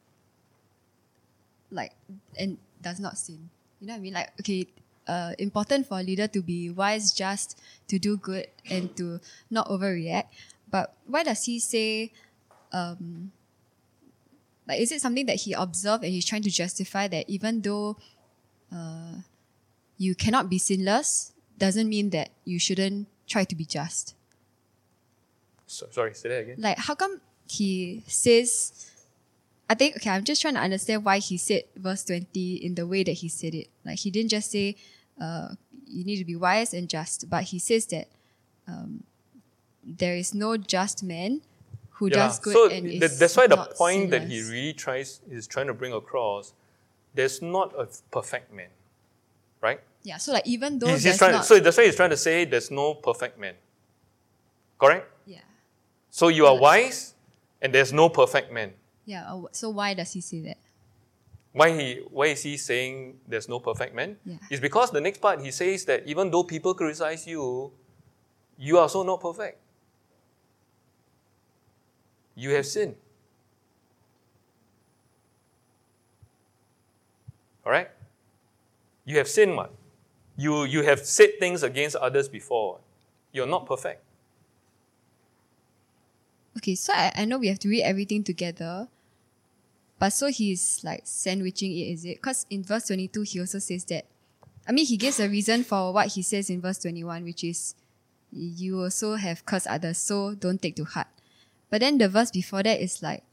and does not sin. You know what I mean? Like, okay, important for a leader to be wise, just, to do good, and to not overreact. But why does he say, is it something that he observed and he's trying to justify that even though you cannot be sinless, doesn't mean that you shouldn't try to be just? Sorry, say that again. Like, how come he says, I'm just trying to understand why he said verse 20 in the way that he said it. Like, he didn't just say, you need to be wise and just, but he says that there is no just man who does good so and is that's why the not point that he sinless. really is trying to bring across, there's not a perfect man, right? Yeah, so like even though He's there's trying not... so that's why he's trying to say there's no perfect man. Correct? Yeah. So you are wise and there's no perfect man. Yeah, so why does he say that? Why is he saying there's no perfect man? Yeah. It's because the next part he says that even though people criticize you, you are also not perfect. You have sinned. Alright? You have sinned, what? You have said things against others before. You're not perfect. Okay, so I know we have to read everything together, but so he's like sandwiching it, is it? Because in verse 22, he also says that, he gives a reason for what he says in verse 21, which is, you also have cursed others, so don't take to heart. But then the verse before that is like,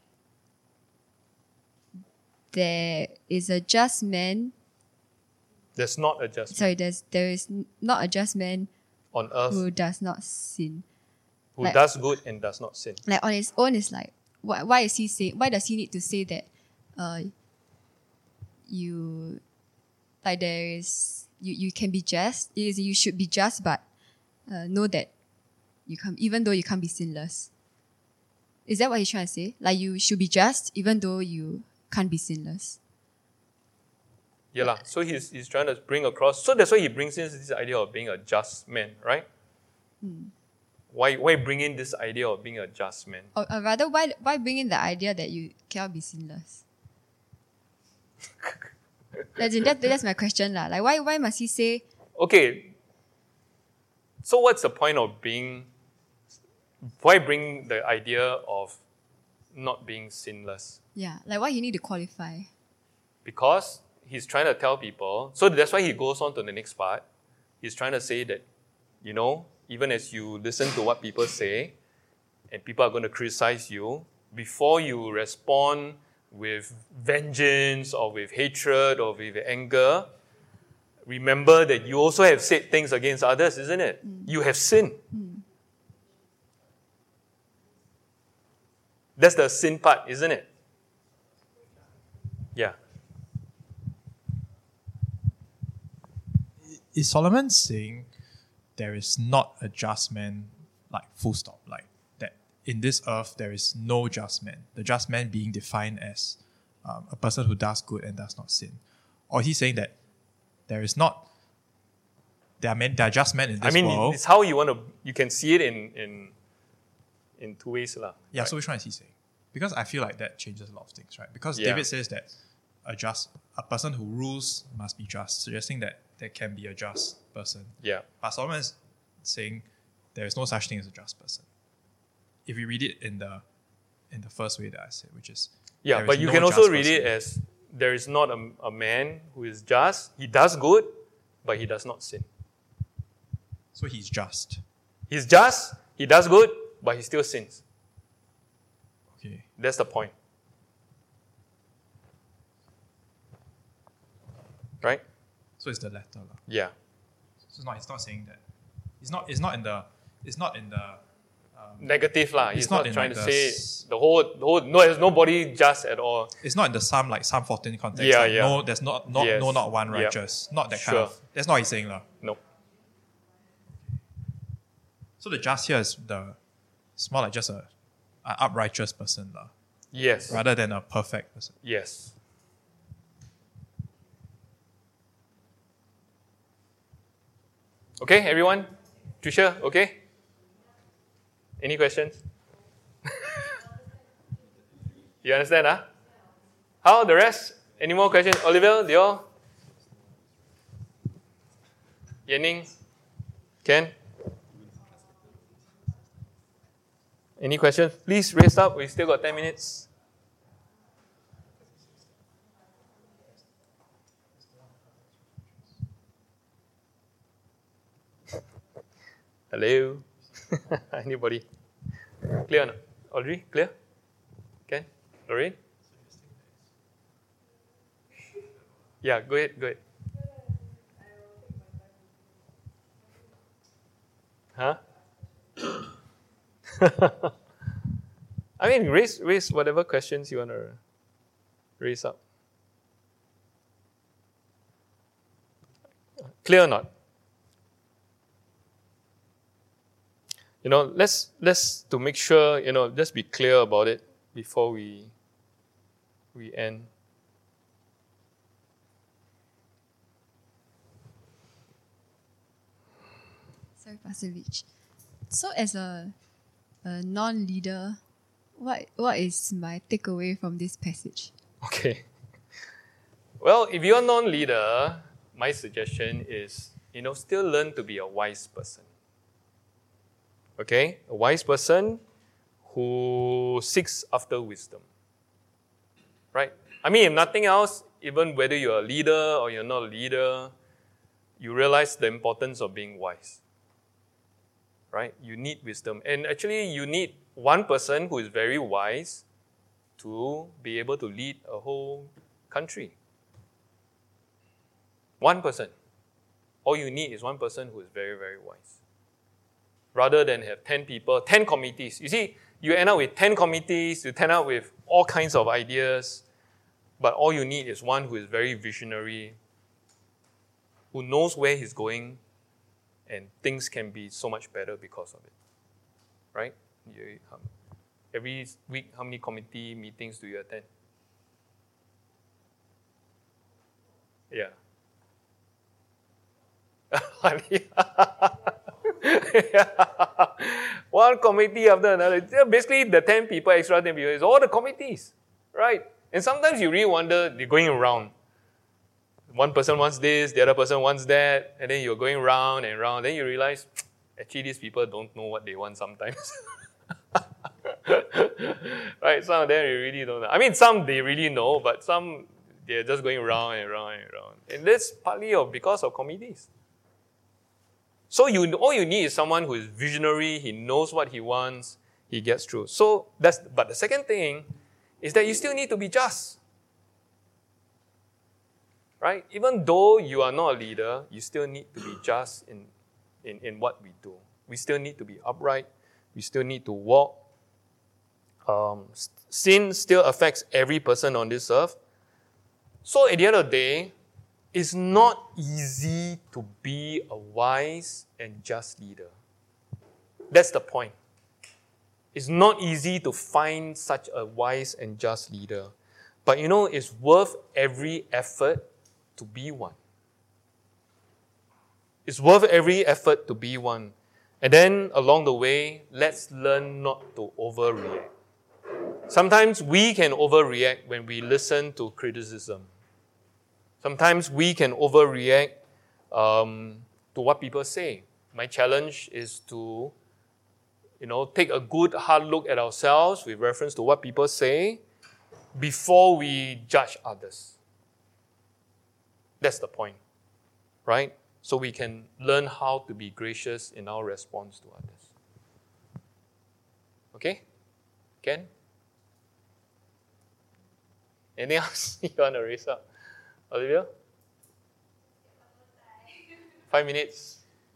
there is a just man. There's not a just man Sorry, there is not a just man on earth who does not sin. who like- does good and does not sin. Like on his own is like, why is he say? Why does he need to say that? You can be just. You should be just, but know that you can't. Even though you can't be sinless. Is that what he's trying to say? Like you should be just, even though you can't be sinless. Yeah, lah. So he's trying to bring across. So that's why he brings in this idea of being a just man, right? Why bring in this idea of being a just man? Or rather, why bring in the idea that you cannot be sinless? That's my question lah. Like why must he say? Okay. So what's the point of being? Why bring the idea of not being sinless? Yeah, like why you need to qualify? Because he's trying to tell people. So that's why he goes on to the next part. He's trying to say that, even as you listen to what people say, and people are going to criticize you, before you respond with vengeance or with hatred or with anger, remember that you also have said things against others, isn't it? You have sinned. That's the sin part, isn't it? Yeah. Is Solomon saying there is not a just man, like full stop, like that in this earth there is no just man, the just man being defined as a person who does good and does not sin? Or he's saying that there is not, there are just men in this world? It's how you can see it in two ways. Yeah, right? so which one is he saying? Because I feel like that changes a lot of things, right? Because Yeah. David says that a person who rules must be just, suggesting that there can be a just person. Yeah. But Solomon is saying there is no such thing as a just person. If we read it in the first way that I said, which is Yeah, there but is you no can also just read person. it as there is not a man who is just. He does good, but he does not sin. So he's just. He's just, he does good, but he still sins. Okay. That's the point. Right? So it's the latter. Lah. Yeah. So it's not saying that. It's not in the Negative lah. He's It's not not in trying like to the say the whole no, there's nobody just at all. it's not in the Psalm 14 context. Yeah, like, yeah. No, there's not Yes. no not one Yep. righteous. Not that kind Sure. of. That's not what he's saying lah. No. So the just here is it's more like just an uprighteous person lah, Yes. rather than a perfect person. Yes. Okay, everyone? Trisha, okay? Any questions? You understand, huh? How the rest? Any more questions? Olivia, Dior? Yanning? Ken? Any questions? Please raise up. We still got 10 minutes. Hello? Anybody? Clear or not? Audrey, clear? Ken? Lorraine? Yeah, go ahead. Huh? I mean, raise whatever questions you want to raise up. Clear or not? Let's to make sure, just be clear about it before we end. Sorry, Pastor Rich. So as a non-leader, what is my takeaway from this passage? Okay. Well, if you're a non-leader, my suggestion is, still learn to be a wise person. Okay? A wise person who seeks after wisdom. Right? I mean, if nothing else, even whether you're a leader or you're not a leader, you realize the importance of being wise. Right? You need wisdom. And actually, you need one person who is very wise to be able to lead a whole country. One person. All you need is one person who is very, very wise. Rather than have 10 people, 10 committees. You see, you end up with 10 committees, you end up with all kinds of ideas, but all you need is one who is very visionary, who knows where he's going, and things can be so much better because of it. Right? Every week, how many committee meetings do you attend? Yeah. One committee after another. Basically, the 10 people, extra 10 people, is all the committees, right? And sometimes you really wonder, they're going around. One person wants this, the other person wants that, and then you're going round and round. Then you realize, actually, these people don't know what they want sometimes. Right? Some of them you really don't know. I mean, some they really know, but some they're just going round and round and round. And that's partly because of committees. So all you need is someone who is visionary, he knows what he wants, he gets through. But the second thing is that you still need to be just. Right? Even though you are not a leader, you still need to be just in what we do. We still need to be upright. We still need to walk. Sin still affects every person on this earth. So at the end of the day, it's not easy to be a wise and just leader. That's the point. It's not easy to find such a wise and just leader. But it's worth every effort to be one. It's worth every effort to be one. And then along the way, let's learn not to overreact. Sometimes we can overreact when we listen to criticism. Sometimes we can overreact to what people say. My challenge is to, take a good hard look at ourselves with reference to what people say before we judge others. That's the point, right? so we can learn how to be gracious in our response to others. Okay? Ken? Anything else you want to raise up? Olivia? 5 minutes.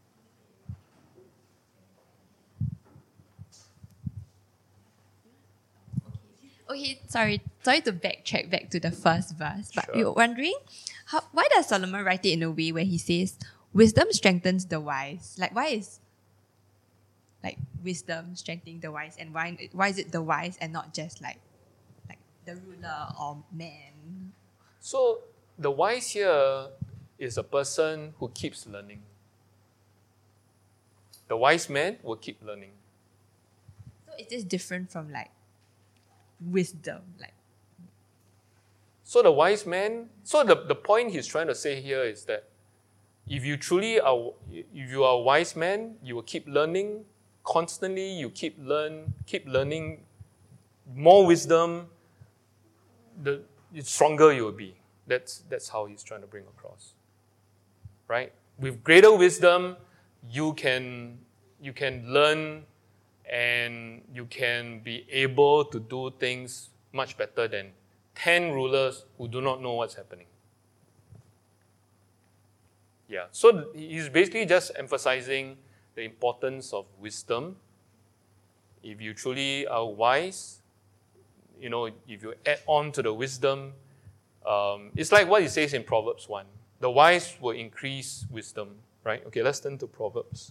Okay, sorry to backtrack back to the first verse, but Sure. we were wondering why does Solomon write it in a way where he says wisdom strengthens the wise? Like, why is like wisdom strengthening the wise, and why is it the wise and not just like the ruler or man? So the wise here is a person who keeps learning. The wise man will keep learning. So is this different from like wisdom? Like, So the wise man, so the point he's trying to say here is that if you are a wise man, you will keep learning constantly, you keep learning more wisdom, the stronger you will be. That's how he's trying to bring across. Right? With greater wisdom, you can learn and you can be able to do things much better than 10 rulers who do not know what's happening. Yeah, so he's basically just emphasizing the importance of wisdom. If you truly are wise, if you add on to the wisdom, it's like what he says in Proverbs 1. The wise will increase wisdom, right? Okay, let's turn to Proverbs.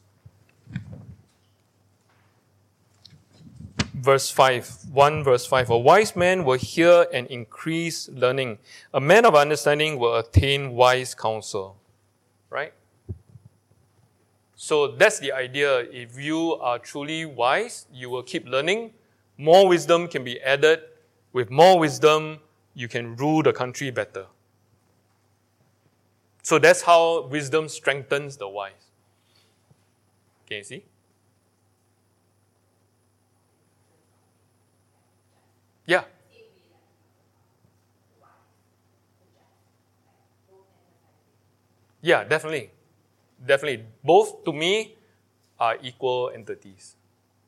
Verse 5, 1 verse 5. A wise man will hear and increase learning. A man of understanding will attain wise counsel. Right? So that's the idea. If you are truly wise, you will keep learning. More wisdom can be added. With more wisdom, you can rule the country better. So that's how wisdom strengthens the wise. Can you see? Yeah. Yeah, definitely. Definitely. Both, to me, are equal entities.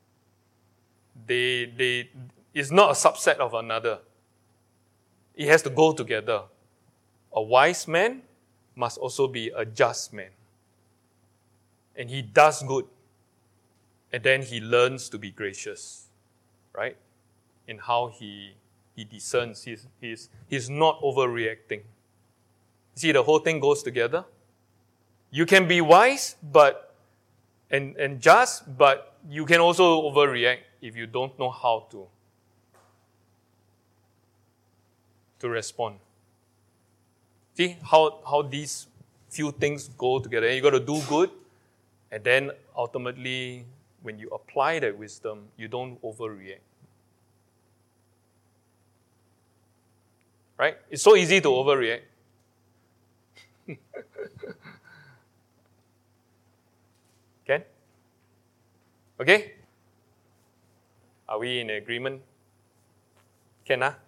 It's not a subset of another. It has to go together. A wise man must also be a just man. And he does good. And then he learns to be gracious. Right? In how he discerns. He's not overreacting. See, the whole thing goes together. You can be wise and just, but you can also overreact if you don't know how to respond. See how these few things go together. You got to do good, and then ultimately, when you apply that wisdom, you don't overreact. Right? It's so easy to overreact. Ken? Okay? Are we in agreement? Ken, huh?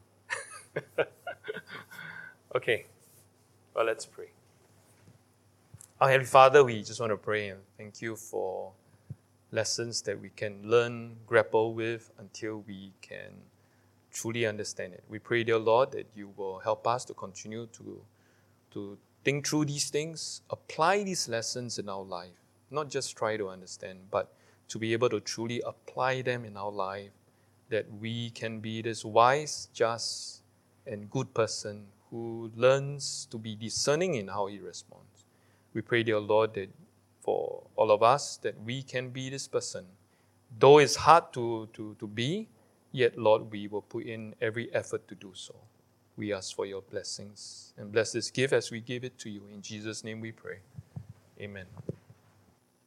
Okay. Well, let's pray. Our Heavenly Father, we just want to pray and thank you for lessons that we can learn, grapple with until we can truly understand it. We pray, dear Lord, that you will help us to continue to think through these things, apply these lessons in our life. Not just try to understand, but to be able to truly apply them in our life, that we can be this wise, just, and good person who learns to be discerning in how he responds. We pray, dear Lord, that for all of us, that we can be this person. Though it's hard to be, yet, Lord, we will put in every effort to do so. We ask for your blessings and bless this gift as we give it to you. In Jesus' name we pray. Amen.